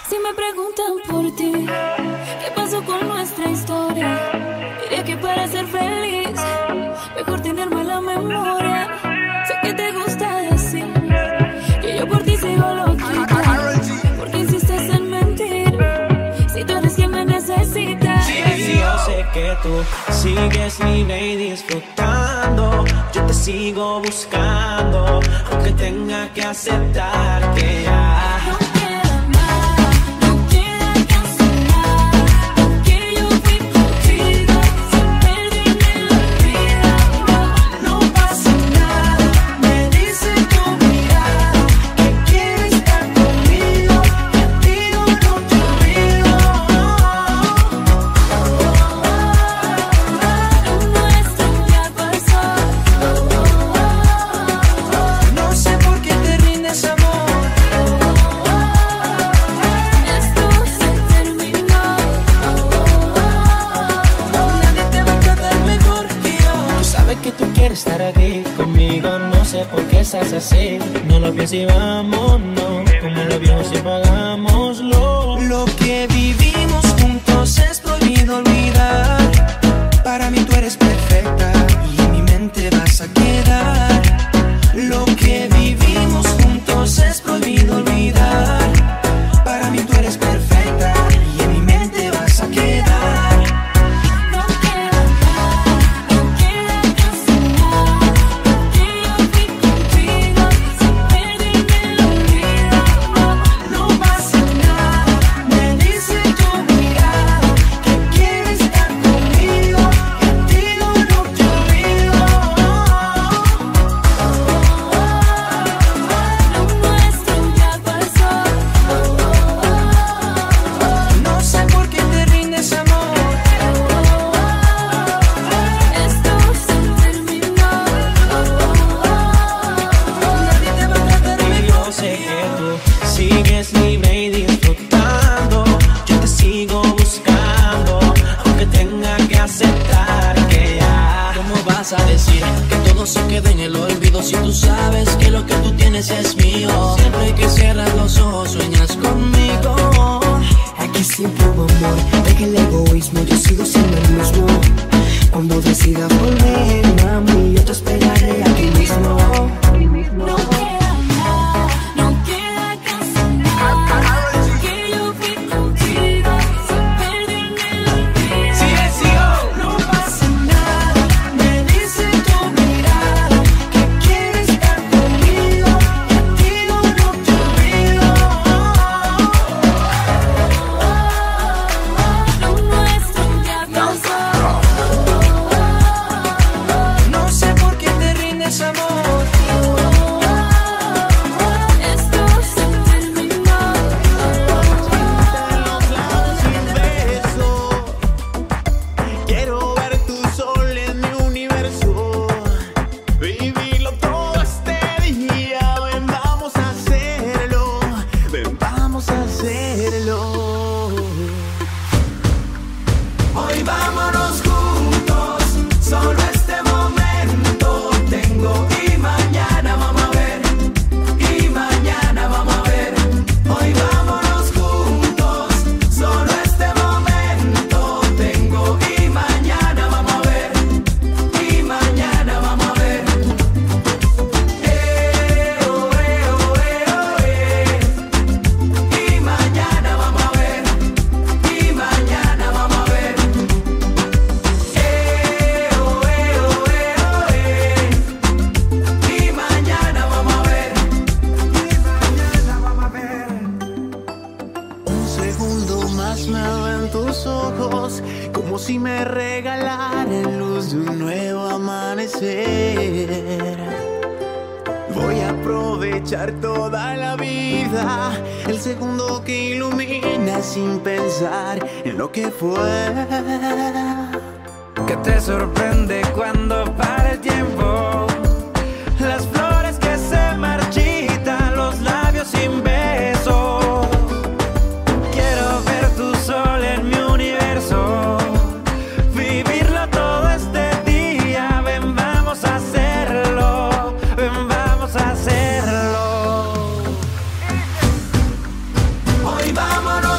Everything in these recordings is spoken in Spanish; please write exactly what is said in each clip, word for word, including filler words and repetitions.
Si me preguntan por ti, ¿qué pasó con nuestra historia? Diría que para ser feliz, mejor tenerme en la memoria. Sé que te gusta decir que yo por ti sigo loquita, porque insistes en mentir, si tú eres quien me necesita. Sí, sí, yo sé que tú sigues libre y disfrutando. Yo te sigo buscando, aunque tenga que aceptar que ya no queda nada, no queda casi nada. Porque yo fui contigo, sin perderme la vida. no pasa nada. Me dice tu mirada que quieres estar conmigo, que a ti no, no te olvido. Lo nuestro ya pasó. No sé por qué te rindes, amor. Esto se terminó. Nadie te va a tratar mejor que yo. Tú sabes que tú quieres estar aquí conmigo. No sé por qué estás así. No lo pienses y vámonos. Como los viejos y pagámoslo. Lo que vivimos juntos es prohibido olvidar. Para mí tú eres perfecta y en mi mente vas a quedar. Lo que vivimos juntos es prohibido olvidar. Para mí tú eres perfecta y en mi mente vas a quedar. No queda nada, no queda casi nada. Porque yo fui contigo, sin perderme la vida. No pasa nada. Me dice tu mirada que quieres estar conmigo, que a ti no, no te olvido. Lo nuestro ya pasó. No sé por qué te rindes, amor. Esto se terminó. Nadie te va a tratar mejor. Yo sé que tú sigues libre y disfrutando. Yo te sigo buscando, aunque tenga que aceptar que ya. ¿Cómo vas a decir que todo se quede en el olvido si tú sabes que lo que tú tienes es mío? Siempre que cierras los ojos sueñas conmigo. Aquí siempre hubo amor, deja el egoísmo, yo sigo siendo el mismo. Cuando decidas volver, mami, yo te esperaré aquí mismo. No queda nada, no queda casi nada. Porque yo fui contigo, sin perderme la vida. No pasa nada. Me dice tu mirada que quieres estar conmigo, que a ti no, no te olvido. Lo nuestro ya pasó. No sé por qué te rindes, amor. Esto se terminó. Quiero ver tu sol en mi universo, vivirlo todo este día. Ven, vamos a hacerlo, ven, vamos a hacerlo. Hoy vámonos juntos, solo este momento tengo y mañana vamos a ver, y mañana vamos a ver. Hoy vámonos juntos, solo este momento tengo y mañana vamos a ver, y mañana vamos a ver. Eh, oh, eh, oh, eh, oh, eh. Y mañana vamos a ver, y mañana vamos a ver. Eh, oh, eh, oh, eh, oh, eh. Y mañana vamos a ver, y mañana vamos a ver. Un segundo más me veo en tus ojos, como si me regalaran luz de un nuevo amanecer. Voy a aprovechar toda la vida, el segundo que ilumina sin pensar en lo que fue. Que te sorprende cuando para el tiempo. Las flores que se marchitan, los labios sin besos. Quiero ver tu sol en mi universo, vivirlo todo este día. Ven, vamos a hacerlo, ven, vamos a hacerlo. Hoy vámonos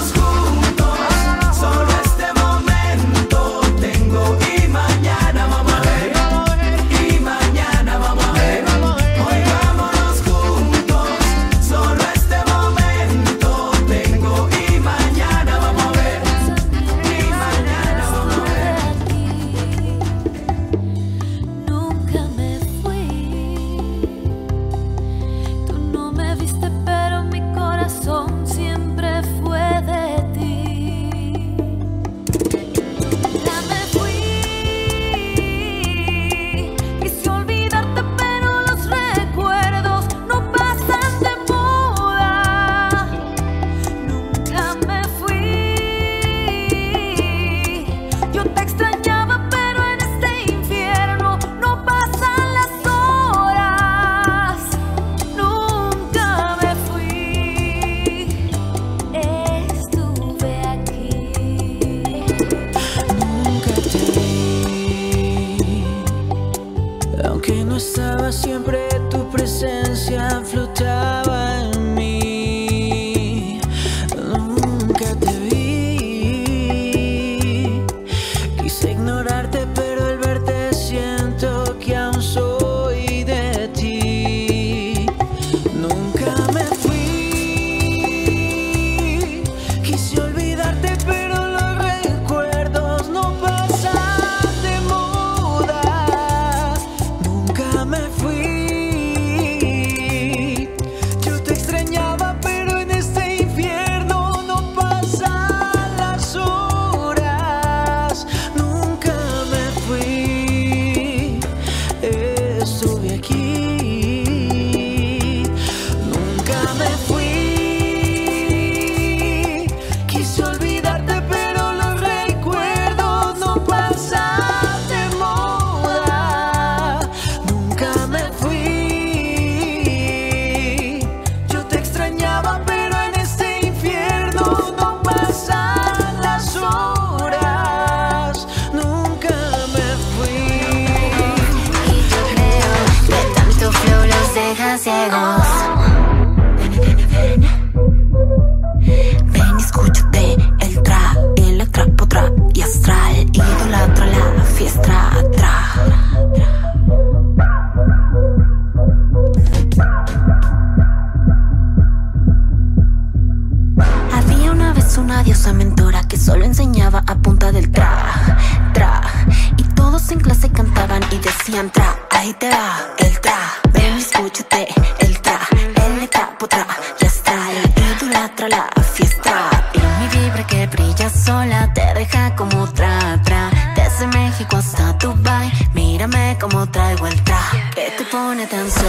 Tenías una diosa mentora que solo enseñaba a punta del tra, tra. Y todos en clase cantaban y decían tra. Ahí te va el tra, ven escúchate el tra. El capo tra, ya está, el idolatra la fiesta. Y mi vibra que brilla sola te deja como tra, tra. Desde México hasta Dubai, mírame como traigo el tra, que te pone tan so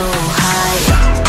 high.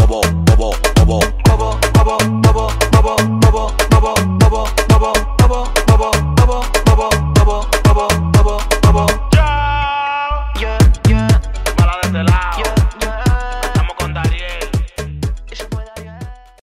Bobo, bobo, bobo, bobo, bobo, bobo, bobo, bobo, bobo,